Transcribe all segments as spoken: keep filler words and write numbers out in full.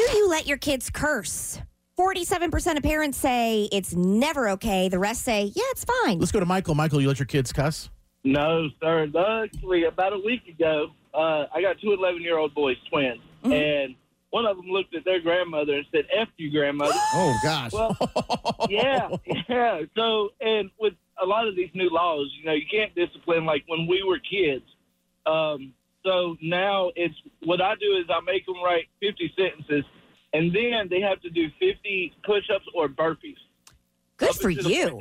Do you let your kids curse? forty-seven percent of parents say it's never okay. The rest say, yeah, it's fine. Let's go to Michael. Michael, you let your kids cuss? No, sir. Luckily, about a week ago, uh, I got two eleven-year-old boys, twins, mm-hmm. and one of them looked at their grandmother and said, F you, grandmother. Oh, gosh. Well, yeah, yeah. So, and with a lot of these new laws, you know, you can't discipline like when we were kids. Um, so now it's what I do is I make them write fifty sentences, and then they have to do fifty push-ups or burpees. Good for you.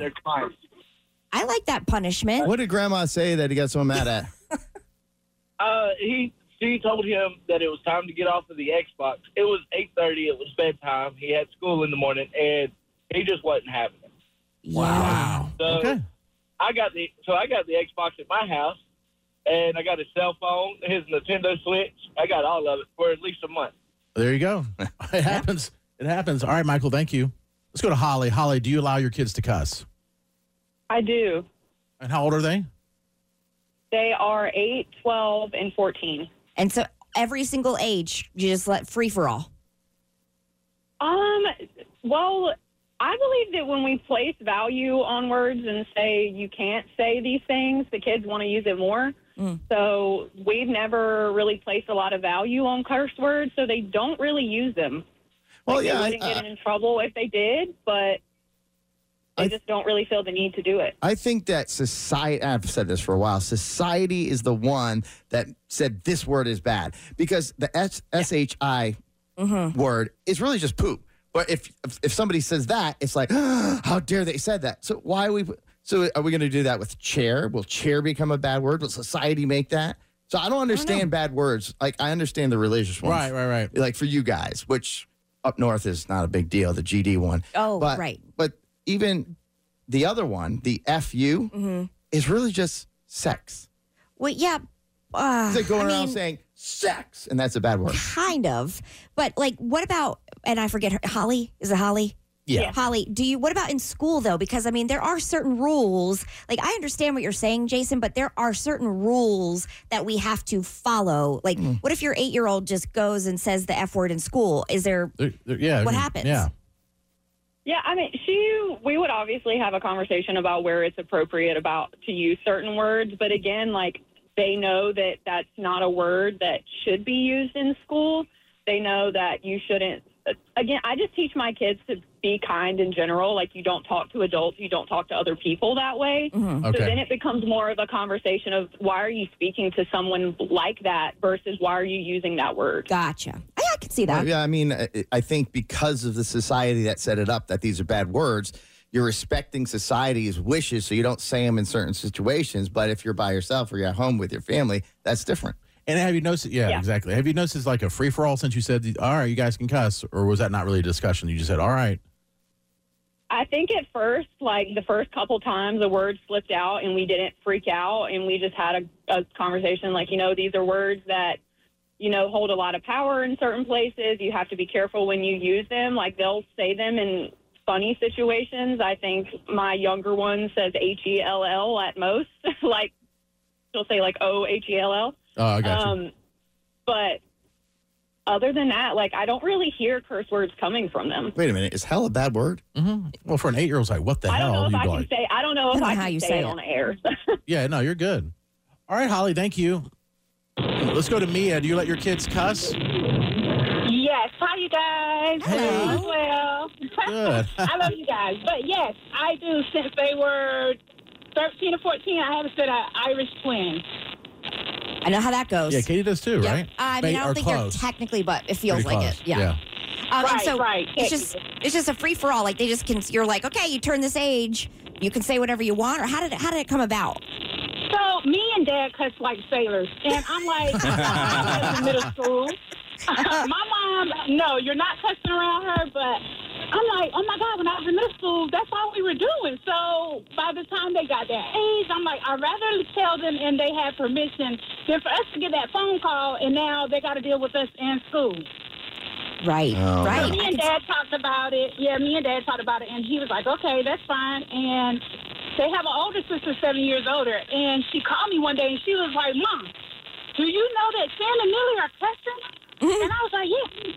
I like that punishment. What did Grandma say that he got so mad at? uh, he she told him that it was time to get off of the Xbox. It was eight thirty. It was bedtime. He had school in the morning, and he just wasn't having it. Wow. So okay. I got the so I got the Xbox at my house, and I got his cell phone, his Nintendo Switch. I got all of it for at least a month. There you go. It happens. It happens. All right, Michael, thank you. Let's go to Holly. Holly, do you allow your kids to cuss? I do. And how old are they? They are eight, twelve, and fourteen. And so every single age, you just let free for all? Um, well, I believe that when we place value on words and say you can't say these things, the kids want to use it more. Mm. So we've never really placed a lot of value on curse words, so they don't really use them. Well, like yeah, they wouldn't I, get in trouble if they did, but they I, just don't really feel the need to do it. I think that society, I've said this for a while, society is the one that said this word is bad because the S- yeah. S H I mm-hmm. word is really just poop. But if, if if somebody says that, it's like, oh, how dare they said that? So why are we, so are we going to do that with chair? Will chair become a bad word? Will society make that? So I don't understand I don't bad words. Like, I understand the religious ones. Right, right, right. Like for you guys, which up north is not a big deal, the G D one. Oh, but, right. But even the other one, the F U, mm-hmm. is really just sex. Well, yeah. Uh, it's like going I around mean, saying sex, and that's a bad word. Kind of. But, like, what about, and I forget her, Holly? Is it Holly? Yeah. yeah. Holly, do you, what about in school, though? Because, I mean, there are certain rules. Like, I understand what you're saying, Jason, but there are certain rules that we have to follow. Like, mm. what if your eight-year-old just goes and says the F word in school? Is there, there, there yeah, what happens? Yeah. Yeah, I mean, she, we would obviously have a conversation about where it's appropriate about to use certain words. But again, like, they know that that's not a word that should be used in school. They know that you shouldn't. Again, I just teach my kids to be kind in general. Like, you don't talk to adults, you don't talk to other people that way. Mm-hmm. Okay. So then it becomes more of a conversation of why are you speaking to someone like that versus why are you using that word? Gotcha. I, I can see that. Well, yeah, I mean, I, I think because of the society that set it up, that these are bad words, you're respecting society's wishes, so you don't say them in certain situations. But if you're by yourself or you're at home with your family, that's different. And have you noticed? Yeah, yeah, exactly. Have you noticed it's like a free for all since you said, "All right, you guys can cuss," or was that not really a discussion? You just said, "All right." I think at first, like the first couple times, the word slipped out, and we didn't freak out, and we just had a, a conversation. Like, you know, these are words that, you know, hold a lot of power in certain places. You have to be careful when you use them. Like, they'll say them in funny situations. I think my younger one says H E L L at most. Like, she'll say like O H E L L. Oh, I got um, you. But other than that, like, I don't really hear curse words coming from them. Wait a minute, is hell a bad word? Mm-hmm. Well, for an eight-year-old, it's like, what the I hell? don't know if I like, can say. I don't know if I, how can you say, say it it on air. Yeah, no, you're good. All right, Holly, thank you. Let's go to Mia. Do you let your kids cuss? Yes. Hi, you guys. Hey. Oh, well. Good. I love you guys. But, yes, I do. Since they were thirteen or fourteen, I have a set of Irish twins. I know how that goes. Yeah, Katie does too, Yep. right? I mean, Ba- I don't or think close. they're technically, but it feels Pretty like close. it. Yeah. yeah. Um, and Right, so right. it's just it's just a free for all. Like, they just can. You're like, okay, you turn this age, you can say whatever you want. Or how did it, how did it come about? So, me and Dad cuss like sailors. And I'm like, I was in middle school. My mom, no, you're not cussing around her, but I'm like, oh, my God, when I was in middle school, that's all we were doing. So by the time they got that age, I'm like, I'd rather tell them and they have permission than for us to get that phone call, and now they got to deal with us in school. Right, Oh, right. Me and Dad talked about it. Yeah, me and Dad talked about it, and he was like, okay, that's fine. And they have an older sister, seven years older, and she called me one day, and she was like, Mom, do you know that Sam and Millie are cussing? And I was like, yeah.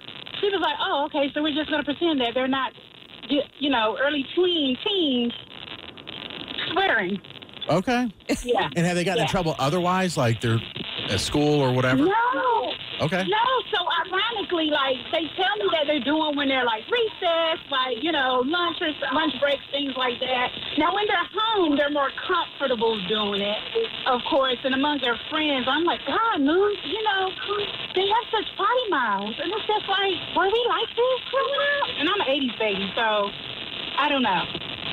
she was like, oh, okay, so we're just going to pretend that they're not, you know, early tween teens swearing. Okay. Yeah. And have they gotten yeah. in trouble otherwise, like they're at school or whatever? No. Okay. No, so ironically, like, they tell me that they're doing when they're, like, recess, like, you know, lunch or lunch breaks, things like that. Now, when they're home, they're more comfortable doing it, of course, and among their friends. I'm like, God, Moon, you know, they have such potty mouths. And it's just like, were we like this growing up? And I'm an eighties baby, so I don't know.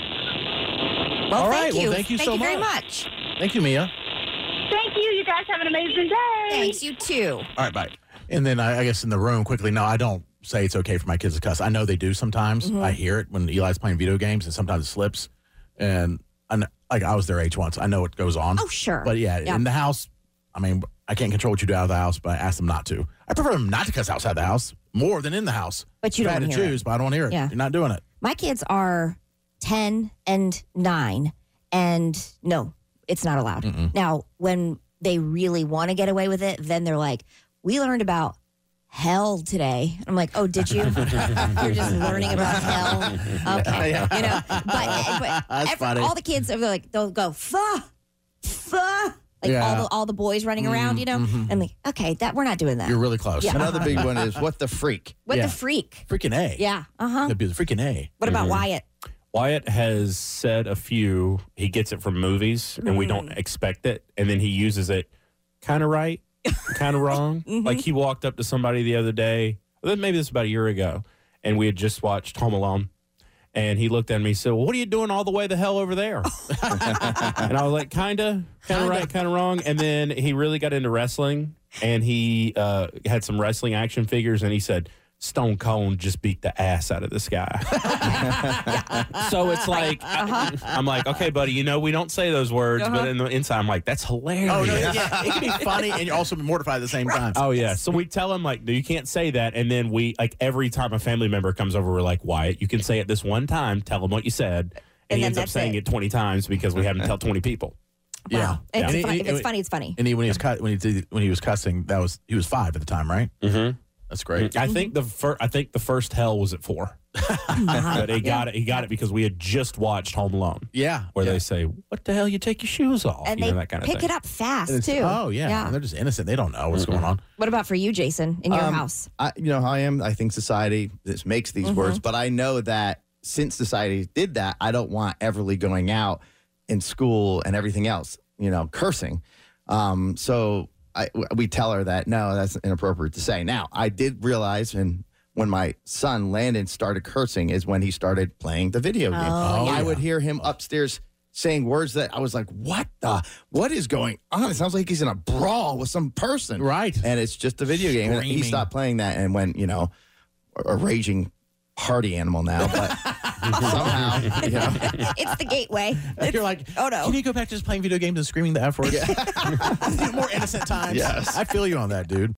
Well, All thank right, well, you. thank you thank so you very much. much. Thank you, Mia. Thank you. You guys have an amazing day. Thanks, you too. All right, bye. And then I, I guess in the room, quickly, no, I don't say it's okay for my kids to cuss. I know they do sometimes. Mm-hmm. I hear it when Eli's playing video games, and sometimes it slips. And I know, like I was their age once. I know what goes on. Oh, sure. But yeah, Yeah. in the house, I mean, I can't control what you do out of the house, but I ask them not to. I prefer them not to cuss outside the house more than in the house. But you If I don't had to hear it. choose, but I don't hear it. Yeah. You're not doing it. My kids are ten and nine, and no, it's not allowed. Mm-mm. Now, when they really want to get away with it, then they're like, we learned about hell today. I'm like, oh, did you? You're just learning about hell? Okay. Yeah. You know, but, but That's every- funny. all the kids, they're like, they'll go, fa, fa. Like Yeah. all the all the boys running around, you know? mhm. And like, okay, that we're not doing that. You're really close. Yeah. Another big one is what the freak. what yeah. the freak? Freaking A. Yeah. Uh-huh. That'd be the freaking A. What about Wyatt? Wyatt has said a few. He gets it from movies, and we don't expect it, and then he uses it kind of right, kind of wrong. Like he walked up to somebody the other day, maybe this was about a year ago, and we had just watched Home Alone, and he looked at me and said, well, what are you doing all the way the hell over there? And I was like, kind of, kind of right, kind of wrong. And then he really got into wrestling, and he uh, had some wrestling action figures, and he said, Stone Cold just beat the ass out of this guy. So it's like, I, I'm like, okay, buddy, you know, we don't say those words, but in the inside, I'm like, that's hilarious. Oh, no, yeah. It can be funny, and you're also mortified at the same time. Oh, yeah. So we tell him, like, no, you can't say that. And then we, like, every time a family member comes over, we're like, Wyatt, you can say it this one time. Tell him what you said. And, And he then ends up that's saying it. it twenty times because we had him tell twenty people. Yeah. Wow. It's And he- funny. he- if it's funny, it's funny. And he, when he was cut, when he did, when he was cussing, that was he was five at the time, right? Mm-hmm. That's great. I think the fir- I think the first hell was at four. But he got it. He got it because we had just watched Home Alone, Yeah. where yeah. they say, "What the hell? You take your shoes off?" And you they know, that kind of pick thing. it up fast, It's- too. Oh yeah. And they're just innocent. They don't know what's going on. What about for you, Jason, in your Um, house? I, you know how I am. I think society this makes these words, but I know that since society did that, I don't want Everly going out in school and everything else, you know, cursing. Um, so I, we tell her that no, that's inappropriate to say. Now, I did realize, and when my son Landon started cursing, is when he started playing the video game. Oh, yeah. I would hear him upstairs saying words that I was like, "What the? What is going on?" It sounds like he's in a brawl with some person, Right. and it's just a video game. And he Screaming. stopped playing that and went, you know, a raging party animal now. But somehow, you know, It's the gateway. You're like, oh, no. Can you go back to just playing video games and screaming the F word? More innocent times. Yes. I feel you on that, dude.